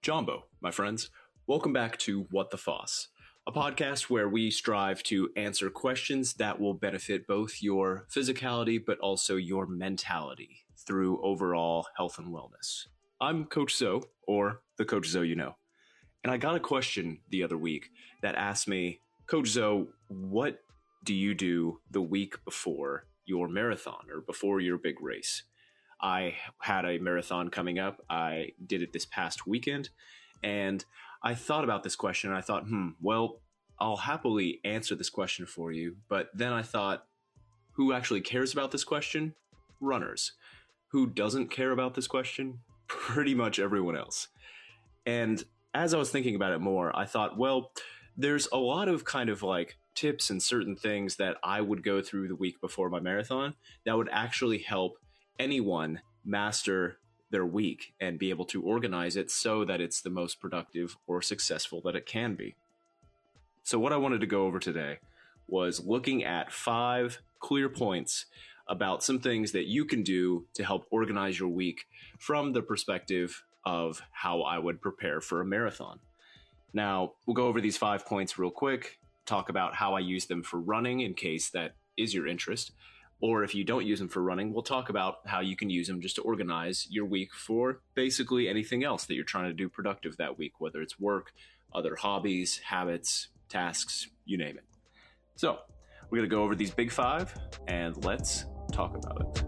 Jumbo, my friends. Welcome back to What the Foss, a podcast where we strive to answer questions that will benefit both your physicality but also your mentality through overall health and wellness. I'm Coach Zoe, or the Coach Zoe you know, and I got a question the other week that asked me, Coach Zoe, what do you do the week before your marathon or before your big race? I had a marathon coming up. I did it this past weekend, and I thought about this question, and I thought, well, I'll happily answer this question for you. But then I thought, who actually cares about this question? Runners. Who doesn't care about this question? Pretty much everyone else. And as I was thinking about it more, I thought, well, there's a lot of kind of like tips and certain things that I would go through the week before my marathon that would actually help anyone master their week and be able to organize it so that it's the most productive or successful that it can be. So what I wanted to go over today was looking at 5 clear points about some things that you can do to help organize your week from the perspective of how I would prepare for a marathon. Now, we'll go over these 5 points real quick, talk about how I use them for running in case that is your interest. Or if you don't use them for running, we'll talk about how you can use them just to organize your week for basically anything else that you're trying to do productive that week, whether it's work, other hobbies, habits, tasks, you name it. So we're going to go over these big 5 and let's talk about it.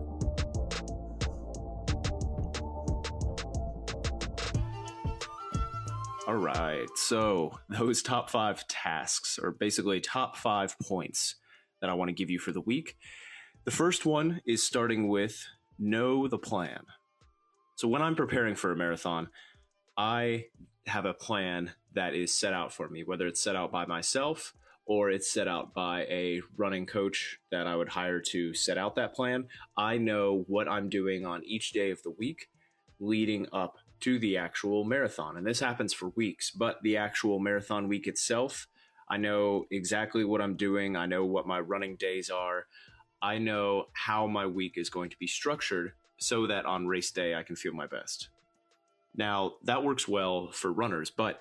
All right, so those top 5 tasks are basically top 5 points that I want to give you for the week. The first one is starting with know the plan. So when I'm preparing for a marathon, I have a plan that is set out for me, whether it's set out by myself or it's set out by a running coach that I would hire to set out that plan. I know what I'm doing on each day of the week leading up to the actual marathon. And this happens for weeks, but the actual marathon week itself, I know exactly what I'm doing. I know what my running days are. I know how my week is going to be structured so that on race day, I can feel my best. Now, that works well for runners, but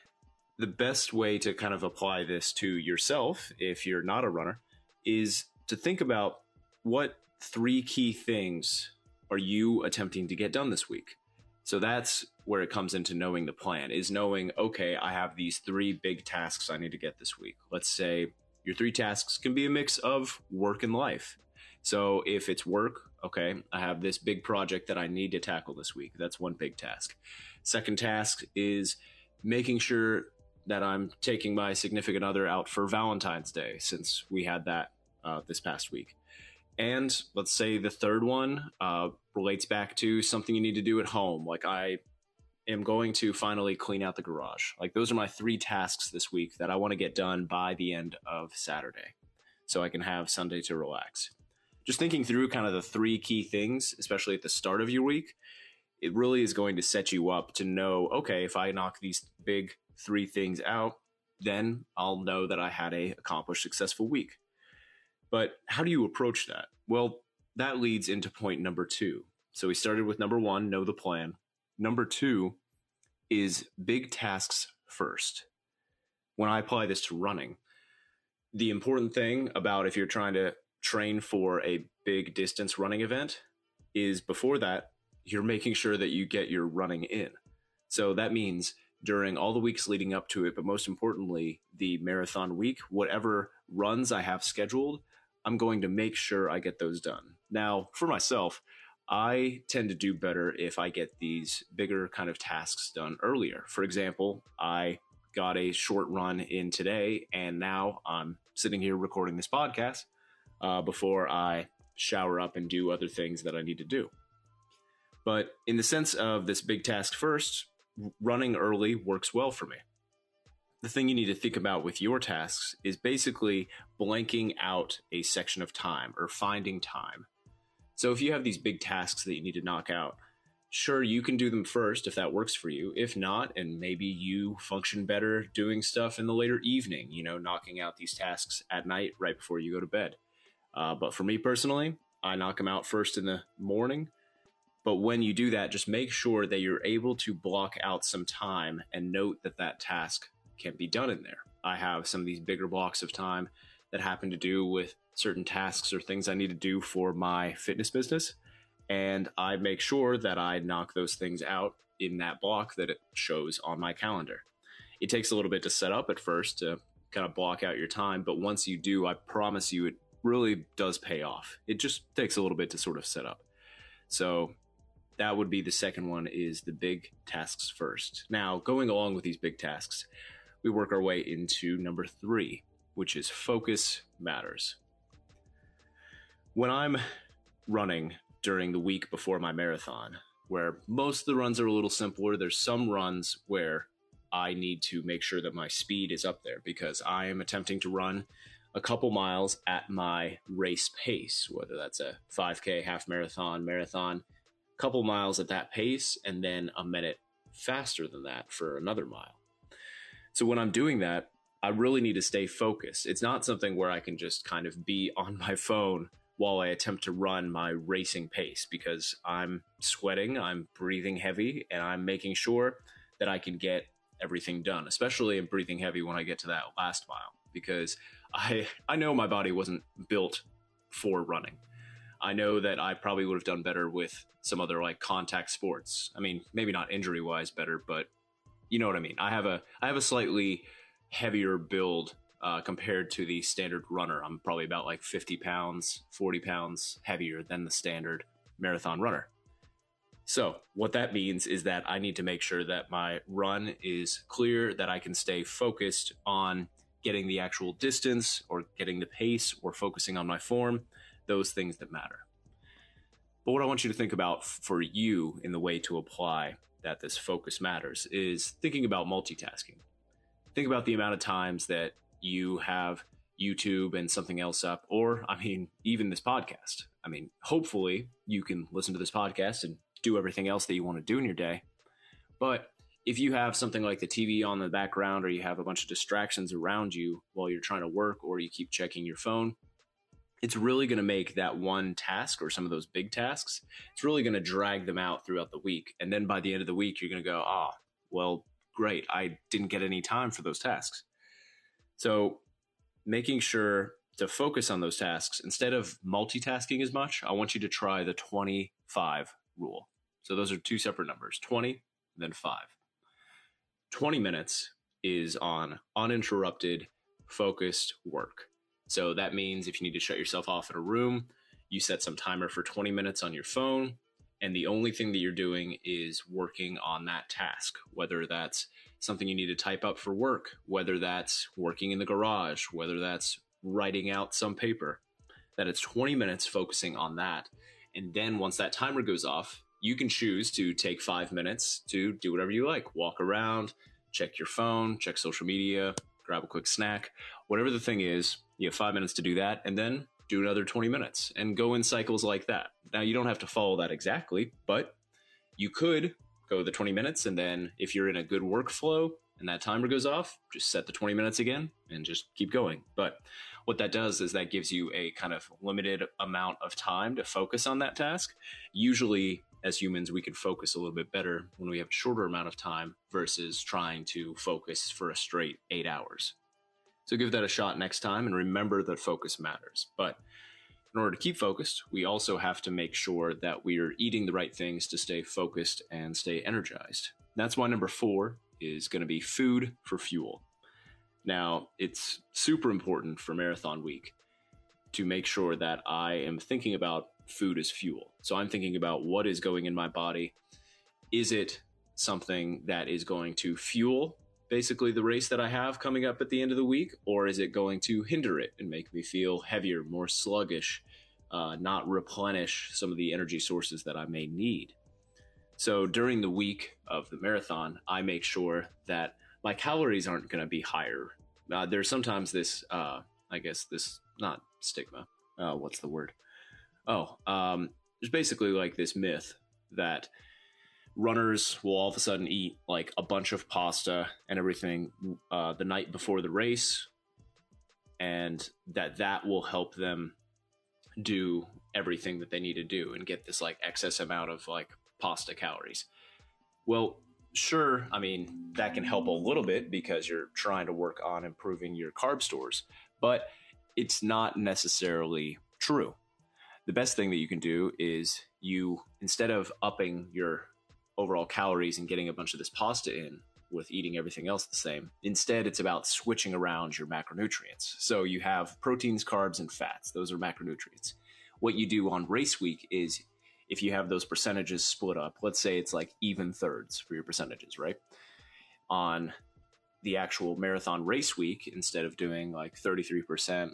the best way to kind of apply this to yourself, if you're not a runner, is to think about what 3 key things are you attempting to get done this week. So that's where it comes into knowing the plan, is knowing, okay, I have these 3 big tasks I need to get this week. Let's say your 3 tasks can be a mix of work and life. So if it's work, okay, I have this big project that I need to tackle this week. That's one big task. Second task is making sure that I'm taking my significant other out for Valentine's Day, since we had that this past week. And let's say the third one relates back to something you need to do at home. Like I am going to finally clean out the garage. Like those are my 3 tasks this week that I want to get done by the end of Saturday so I can have Sunday to relax. Just thinking through kind of the 3 key things, especially at the start of your week, it really is going to set you up to know, okay, if I knock these big 3 things out, then I'll know that I had a accomplished, successful week. But how do you approach that? Well, that leads into point number 2. So we started with number 1, know the plan. Number 2 is big tasks first. When I apply this to running, the important thing about if you're trying to train for a big distance running event is before that, you're making sure that you get your running in. So that means during all the weeks leading up to it, but most importantly, the marathon week, whatever runs I have scheduled, I'm going to make sure I get those done. Now, for myself, I tend to do better if I get these bigger kind of tasks done earlier. For example, I got a short run in today, and now I'm sitting here recording this podcast before I shower up and do other things that I need to do. But in the sense of this big task first, running early works well for me. The thing you need to think about with your tasks is basically blanking out a section of time or finding time. So if you have these big tasks that you need to knock out, sure, you can do them first if that works for you. If not, and maybe you function better doing stuff in the later evening, knocking out these tasks at night right before you go to bed. But for me personally, I knock them out first in the morning. But when you do that, just make sure that you're able to block out some time and note that that task can be done in there. I have some of these bigger blocks of time that happen to do with certain tasks or things I need to do for my fitness business. And I make sure that I knock those things out in that block that it shows on my calendar. It takes a little bit to set up at first to kind of block out your time, but once you do, I promise you, it really does pay off. It just takes a little bit to sort of set up. So that would be the second one, is the big tasks first. Now, going along with these big tasks, we work our way into number 3, which is focus matters. When I'm running during the week before my marathon, where most of the runs are a little simpler, there's some runs where I need to make sure that my speed is up there because I am attempting to run a couple miles at my race pace, whether that's a 5K, half marathon, couple miles at that pace, and then a minute faster than that for another mile. So when I'm doing that, I really need to stay focused. It's not something where I can just kind of be on my phone while I attempt to run my racing pace, because I'm sweating, I'm breathing heavy, and I'm making sure that I can get everything done, especially in breathing heavy when I get to that last mile, because I know my body wasn't built for running. I know that I probably would have done better with some other like contact sports. I mean, maybe not injury wise better, but you know what I mean. I have a slightly heavier build compared to the standard runner. I'm probably about like 50 pounds, 40 pounds heavier than the standard marathon runner. So what that means is that I need to make sure that my run is clear, that I can stay focused on getting the actual distance or getting the pace or focusing on my form, those things that matter. But what I want you to think about for you in the way to apply that this focus matters is thinking about multitasking. Think about the amount of times that you have YouTube and something else up, or even this podcast. Hopefully you can listen to this podcast and do everything else that you want to do in your day. But if you have something like the TV on the background, or you have a bunch of distractions around you while you're trying to work, or you keep checking your phone, it's really going to make that one task or some of those big tasks, it's really going to drag them out throughout the week. And then by the end of the week, you're going to go, well, great, I didn't get any time for those tasks. So making sure to focus on those tasks instead of multitasking as much, I want you to try the 25 rule. So those are two separate numbers, 20, then 5. 20 minutes is on uninterrupted, focused work. So that means if you need to shut yourself off in a room, you set some timer for 20 minutes on your phone, and the only thing that you're doing is working on that task, whether that's something you need to type up for work, whether that's working in the garage, whether that's writing out some paper, that it's 20 minutes focusing on that. And then once that timer goes off, you can choose to take 5 minutes to do whatever you like. Walk around, check your phone, check social media, grab a quick snack, whatever the thing is, you have 5 minutes to do that, and then do another 20 minutes and go in cycles like that. Now, you don't have to follow that exactly, but you could go the 20 minutes, and then if you're in a good workflow and that timer goes off, just set the 20 minutes again and just keep going. But what that does is that gives you a kind of limited amount of time to focus on that task. Usually, as humans, we can focus a little bit better when we have a shorter amount of time versus trying to focus for a straight 8 hours. So give that a shot next time, and remember that focus matters. But in order to keep focused, we also have to make sure that we are eating the right things to stay focused and stay energized. That's why number 4 is going to be food for fuel. Now, it's super important for marathon week to make sure that I am thinking about food as fuel. So I'm thinking about what is going in my body. Is it something that is going to fuel basically the race that I have coming up at the end of the week, or is it going to hinder it and make me feel heavier, more sluggish, not replenish some of the energy sources that I may need? So during the week of the marathon, I make sure that my calories aren't going to be higher. There's sometimes this, not stigma. What's the word? There's basically like this myth that runners will all of a sudden eat like a bunch of pasta and everything the night before the race, and that will help them do everything that they need to do and get this like excess amount of like pasta calories. Well, sure, I mean, that can help a little bit because you're trying to work on improving your carb stores, but it's not necessarily true. The best thing that you can do is you, instead of upping your overall calories and getting a bunch of this pasta in with eating everything else the same, instead it's about switching around your macronutrients. So you have proteins, carbs, and fats. Those are macronutrients. What you do on race week is if you have those percentages split up, let's say it's like even thirds for your percentages, right? On the actual marathon race week, instead of doing like 33%,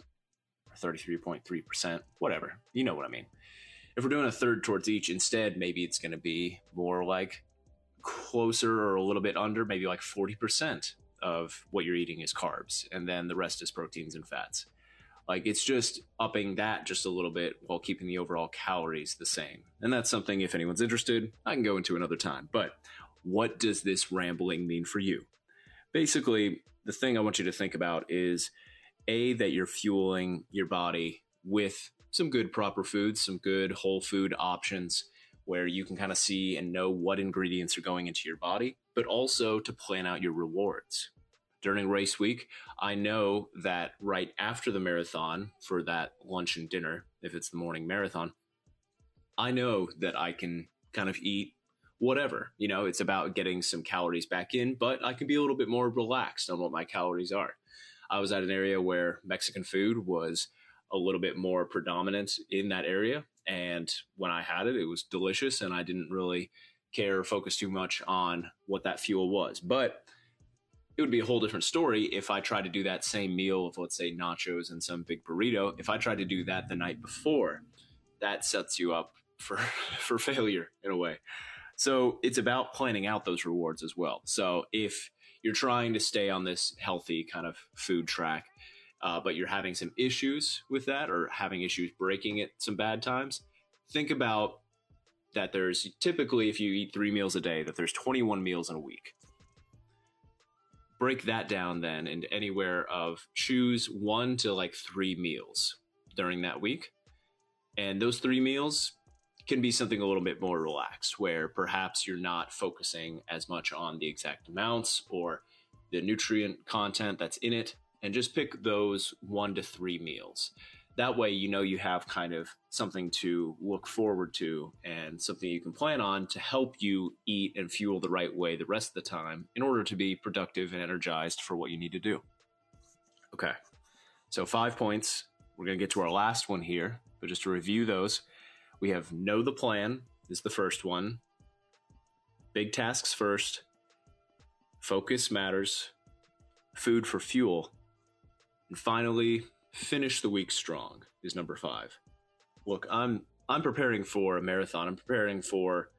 33.3%, whatever, you know what I mean. If we're doing a third towards each, instead, maybe it's going to be more like closer or a little bit under, maybe like 40% of what you're eating is carbs, and then the rest is proteins and fats. Like, it's just upping that just a little bit while keeping the overall calories the same. And that's something, if anyone's interested, I can go into another time. But what does this rambling mean for you? Basically, the thing I want you to think about is that you're fueling your body with some good proper foods, some good whole food options where you can kind of see and know what ingredients are going into your body, but also to plan out your rewards. During race week, I know that right after the marathon, for that lunch and dinner, if it's the morning marathon, I know that I can kind of eat whatever. You know, it's about getting some calories back in, but I can be a little bit more relaxed on what my calories are. I was at an area where Mexican food was a little bit more predominant in that area. And when I had it, it was delicious, and I didn't really care or focus too much on what that fuel was. But it would be a whole different story if I tried to do that same meal of, let's say, nachos and some big burrito. If I tried to do that the night before, that sets you up for failure in a way. So it's about planning out those rewards as well. So if you're trying to stay on this healthy kind of food track, but you're having some issues with that or having issues breaking it some bad times, think about that there's typically, if you eat 3 meals a day, that there's 21 meals in a week. Break that down then into anywhere of choose 1 to like 3 meals during that week. And those 3 meals can be something a little bit more relaxed, where perhaps you're not focusing as much on the exact amounts or the nutrient content that's in it, and just pick those 1 to 3 meals. That way, you know, you have kind of something to look forward to and something you can plan on to help you eat and fuel the right way the rest of the time in order to be productive and energized for what you need to do. Okay, so 5 points. We're going to get to our last one here, but just to review those, we have know the plan is the first one. Big tasks first. Focus matters. Food for fuel. And finally, finish the week strong is number 5. Look, I'm preparing for a marathon. I'm preparing for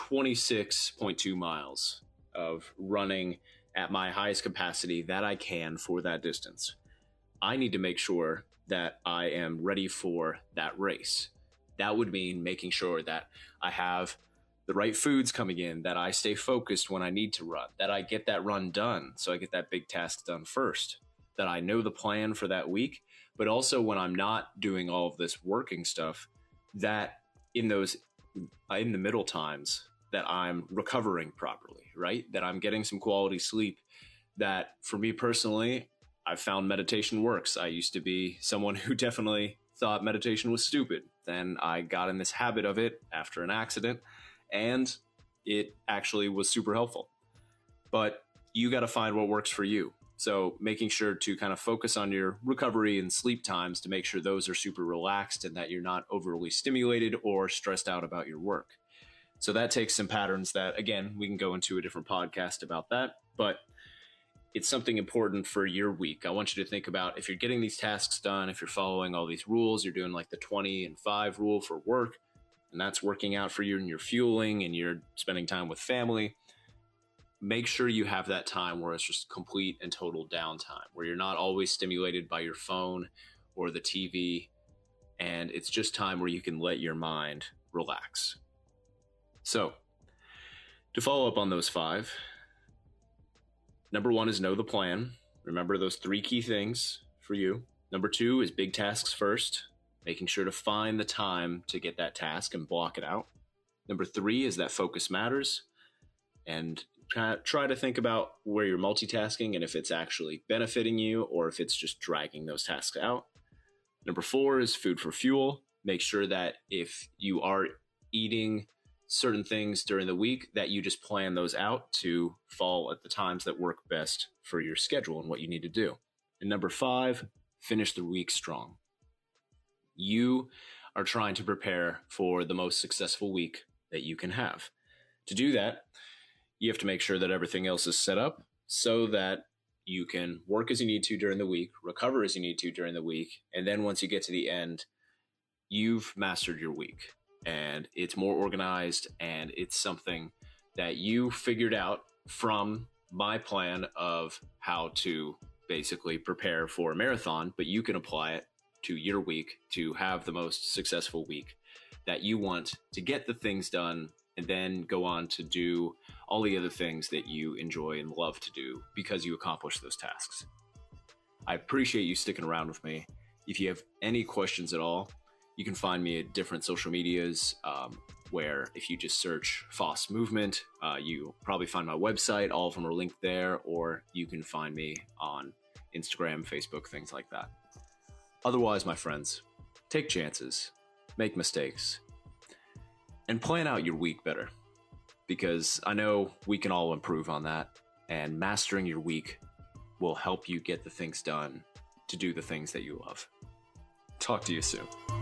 26.2 miles of running at my highest capacity that I can for that distance. I need to make sure that I am ready for that race. That would mean making sure that I have the right foods coming in, that I stay focused when I need to run, that I get that run done so I get that big task done first, that I know the plan for that week, but also when I'm not doing all of this working stuff, that in the middle times that I'm recovering properly, right? That I'm getting some quality sleep. That for me personally, I've found meditation works. I used to be someone who definitely thought meditation was stupid. Then I got in this habit of it after an accident, and it actually was super helpful. But you got to find what works for you. So making sure to kind of focus on your recovery and sleep times to make sure those are super relaxed and that you're not overly stimulated or stressed out about your work. So that takes some patterns that, again, we can go into a different podcast about that, but it's something important for your week. I want you to think about if you're getting these tasks done, if you're following all these rules, you're doing like the 20 and 5 rule for work, and that's working out for you and you're fueling and you're spending time with family. Make sure you have that time where it's just complete and total downtime, where you're not always stimulated by your phone or the TV, and it's just time where you can let your mind relax. So, to follow up on those 5, number 1 is know the plan. Remember those 3 key things for you. Number 2 is big tasks first. making sure to find the time to get that task and block it out. Number 3 is that focus matters, and try to think about where you're multitasking and if it's actually benefiting you or if it's just dragging those tasks out. Number 4 is food for fuel. Make sure that if you are eating certain things during the week, that you just plan those out to fall at the times that work best for your schedule and what you need to do. And number 5, finish the week strong. You are trying to prepare for the most successful week that you can have. To do that, you have to make sure that everything else is set up so that you can work as you need to during the week, recover as you need to during the week, and then once you get to the end, you've mastered your week and it's more organized and it's something that you figured out from my plan of how to basically prepare for a marathon, but you can apply it to your week to have the most successful week that you want to get the things done and then go on to do all the other things that you enjoy and love to do because you accomplish those tasks. I appreciate you sticking around with me. If you have any questions at all, you can find me at different social medias where if you just search Foss Movement, you'll probably find my website. All of them are linked there, or you can find me on Instagram, Facebook, things like that. Otherwise, my friends, take chances, make mistakes, and plan out your week better, because I know we can all improve on that, and mastering your week will help you get the things done to do the things that you love. Talk to you soon.